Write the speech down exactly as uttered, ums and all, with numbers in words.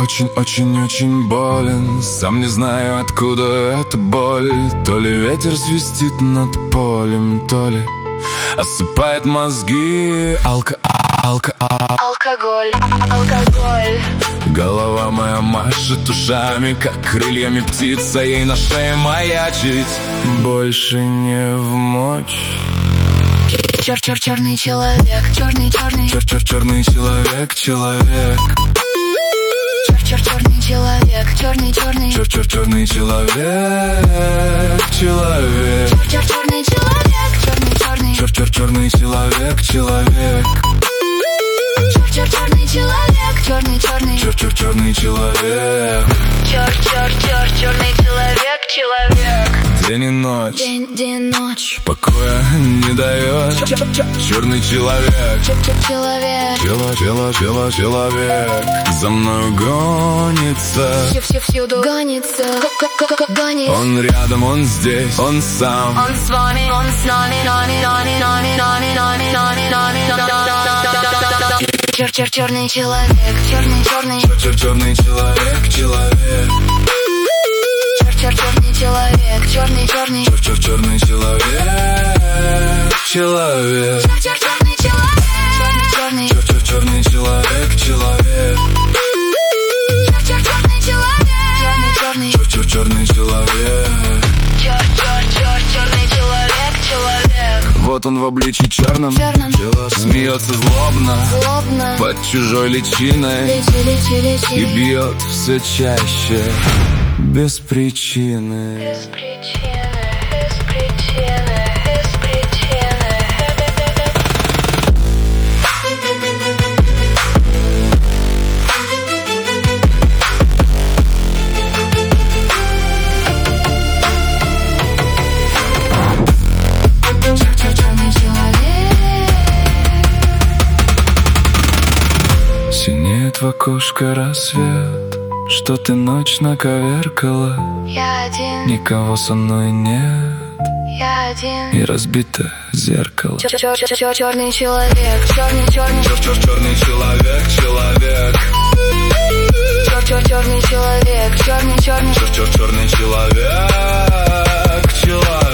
очень-очень-очень болен. Сам не знаю, откуда эта боль. То ли ветер свистит над полем, то ли осыпает мозги. Алка, алка, алкоголь, алкоголь. Голова моя машет ушами, как крыльями птица, ей на шее маячить больше не вмочь. Чер-чер черный человек, черный черный. Чер-чер черный человек, человек. Чер-чер черный человек, черный черный. Чер-чер черный человек, человек. Чер-чер черный человек, черный черный. Чер-чер черный человек, человек. Чер-чер черный человек, черный черный. Чер-чер черный человек. Чер-чер-чер черный человек, человек. День и ночь, день, день, ночь. Покоя не дает. Черный человек, человек. Чело, чело, чело, человек. За мною гонится. Все, все, всюду гонится, гонит. Он рядом, он здесь, он сам. Он с вами, он с нами, нами, нами, нами, нами, нами, нами, нами, нами. Чер-чер черный человек, черный черный. Чер-чер черный человек, человек. Чер-чер черный человек, черный черный. Чер-чер черный человек, человек. Чер-чер черный человек, черный черный. Чер-чер черный человек, человек. Чер-чер черный человек, черный черный. Чер-чер черный человек. Чер-чер-чер черный человек, человек. Вот он в обличии черном, черном. Смеется злобно, злобно. Под чужой личиной. Личи, личи, личи. И бьет все чаще, без причины. Без причины, без причины, без причины. Черный человек. Синеет в окошко рассвет, что ты ночь наковеркала. Я один, Никого со мной нет, я один. и разбитое зеркало. Черный человек, черный черный. Чер-чер черный человек, человек. Черный человек, черный черный. Чер-чер черный человек, человек.